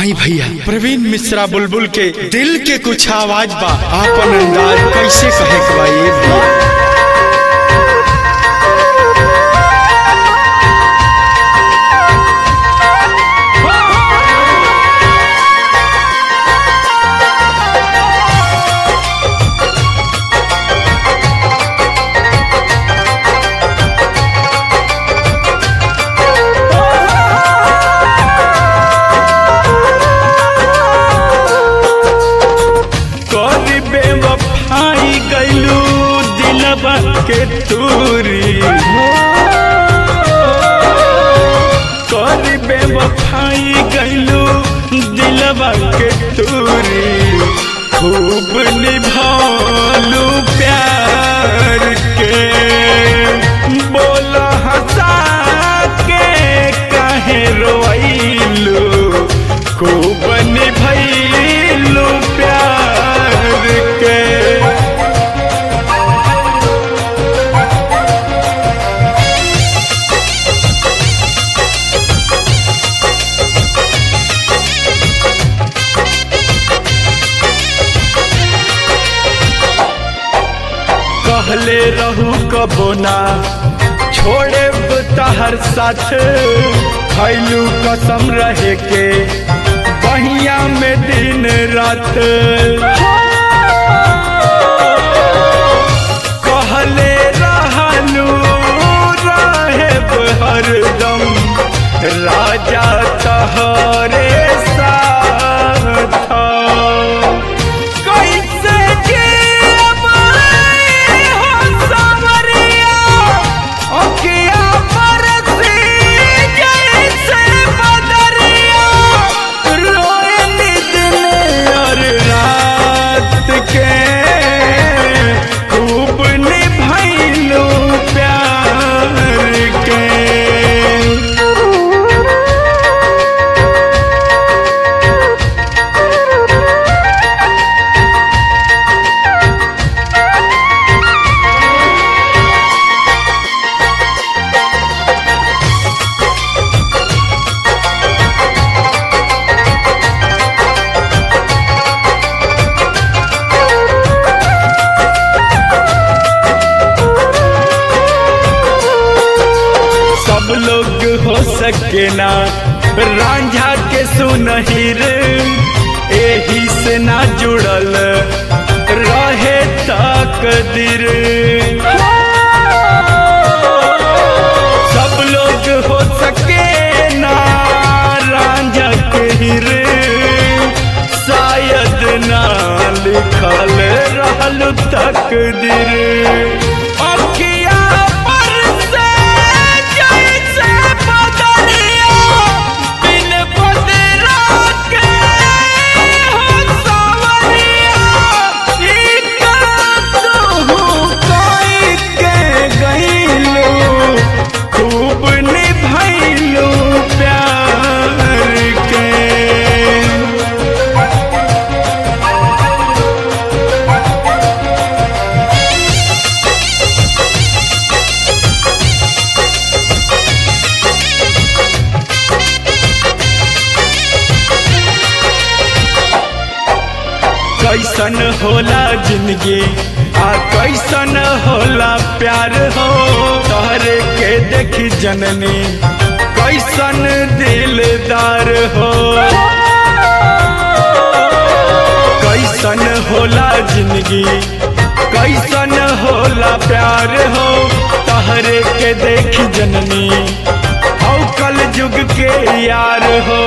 आई भैया प्रवीण मिश्रा बुलबुल के दिल के कुछ आवाज बा आपन अंदाज कैसे कहे के बा ये भैया। के तूरी कर बेवफाई गइलू दिलवा के तूरी खूब निभालू प्यार के बोला हंसा के काहे रोइलू खूब निभैलू प्यार के। कहले रहू कबो ना छोड़े तहर साथ खैलू कसम रहे के बहिया में दिन रात कहले रहलू रहे हरदम राजा तहरे साथ लोग हो सके ना रांझा के सुनहिर एही से ना जुड़ल रहे तकदीर। सब लोग हो सके ना रांझा के हिर शायद ना लिखल रहल तकदीर। कैसन होला जिंदगी आ कैसन होला प्यार हो तोहरे के देखी जननी कैसन दिलदार हो। कैसन होला जिंदगी कैसन होला प्यार हो तोहरे के देखी जननी हौ कल युग के यार हो।